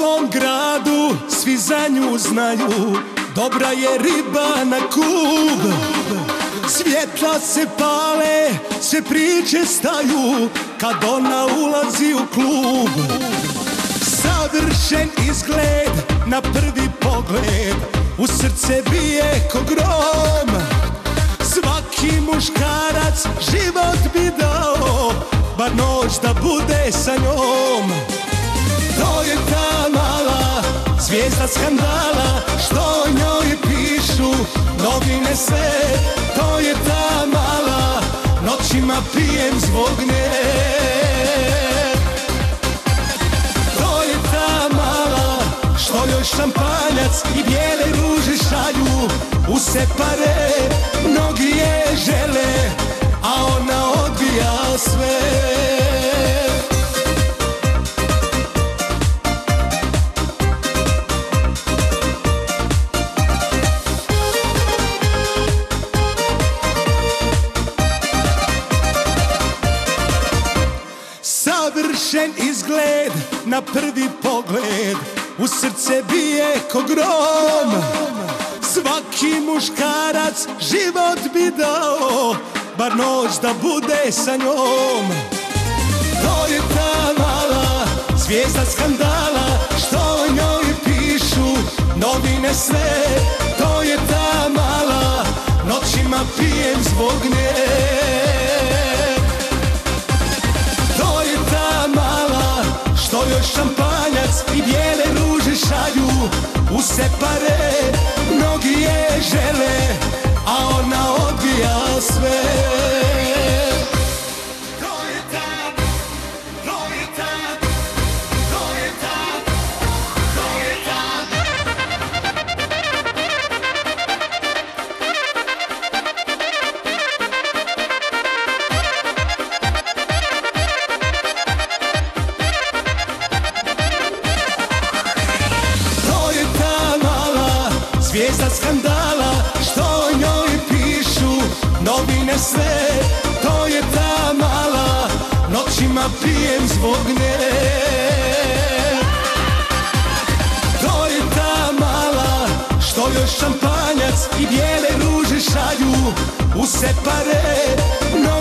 mom gradu svi za nju znaju, dobra je riba na kub. Svjetla se pale, sve priče staju kad ona ulazi u klub. Savršen izgled na prvi pogled, u srce bije ko grom. Svaki muškarac život bi dao, bar noć da bude sa njom. To je ta mala zvijezda skandala, što o njoj pišu novine sve. To je ta mala, noćima pijem zbog nje. To je ta mala, što joj šampanjac i bijele ruže šalju u separe. Mnogi je žele, a ona odbija sve. Savršen izgled na prvi pogled, u srce bije ko grom. Svaki muškarac život bi dao, bar noć da bude sa njom. To je ta mala zvijezda skandala, što o njoj pišu novine sve. To je ta mala, noćima pijem zbog nje. To je ta mala, što joj šampanjac i bijele ruže šalju u separe. Mnogi je žele, a ona odbija sve. Zvijezda skandala, što o njoj pišu novine sve. To je ta mala, noćima pijem zbog nje. To je ta mala, što joj šampanjac i bijele ruže šalju u separe.